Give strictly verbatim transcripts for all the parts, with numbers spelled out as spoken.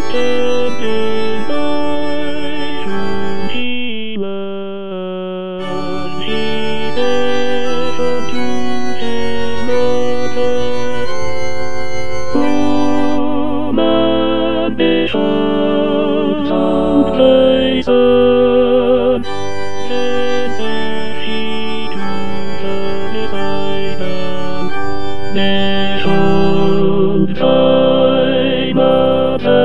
Said goodbye to Sheila. She said to his mother, Roman bishops and places. Then said she to the disciples, Bishops, thy mother.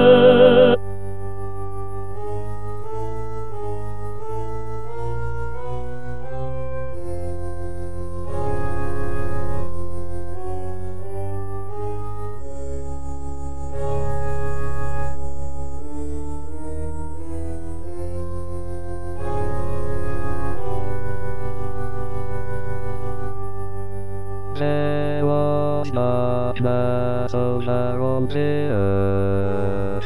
There was darkness over the earth,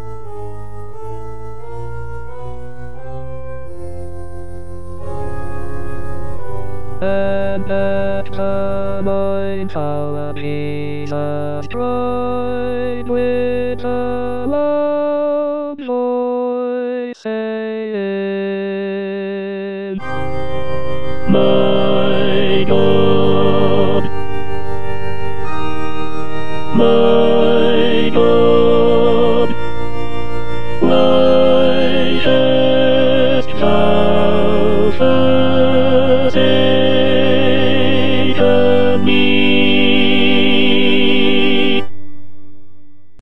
and at the night hour Jesus cried with a loud voice.